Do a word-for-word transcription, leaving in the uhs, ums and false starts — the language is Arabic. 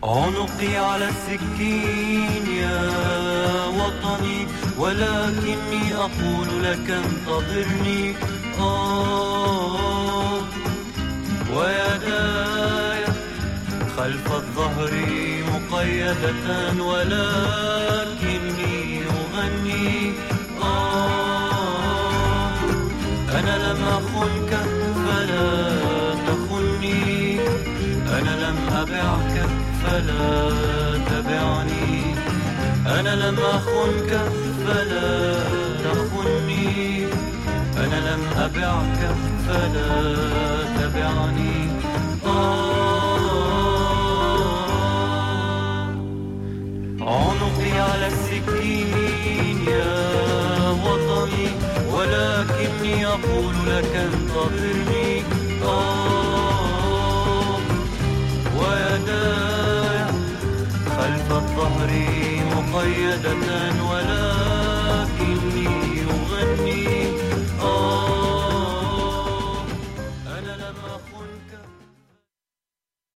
عنقي على السكين يا وطني، ولكني أقول لك انتظرني. آه ويداي خلف الظهر مقيدة، ولكني أغني. آه أنا لم أخنك فلا تخني، أنا لم أبعك فلا تبعني، أنا لم أخنك فلا تخني، أنا لم أبعك فلا تبعني. آه عنقي على السكين يا وطني، ولكني أقول لك انتظرني. آه ويداي خلف الظهر مقيدة، ولا